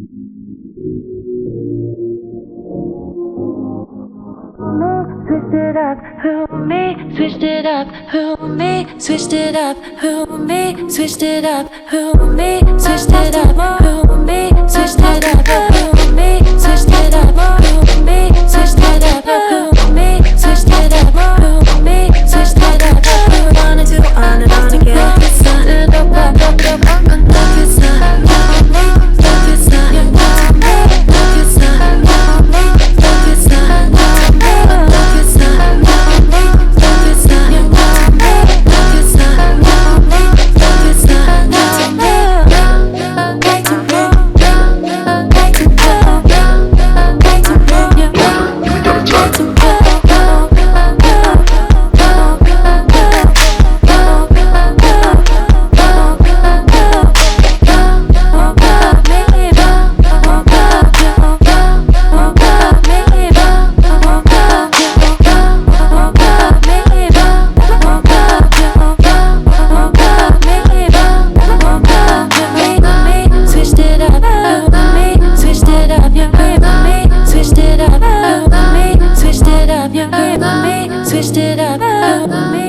Switched it up, who me? Switched it up, who me? Switched it up, who me? Switched it up, who me? Switched it up, who me? Switched it up, who me? Switched it up, who me? Switched it up, who me? Switched it up, who me? Switched it up, who wanted to on and on again. Started up, look it's not, look it's not, look it's not, look it's switched it up, me.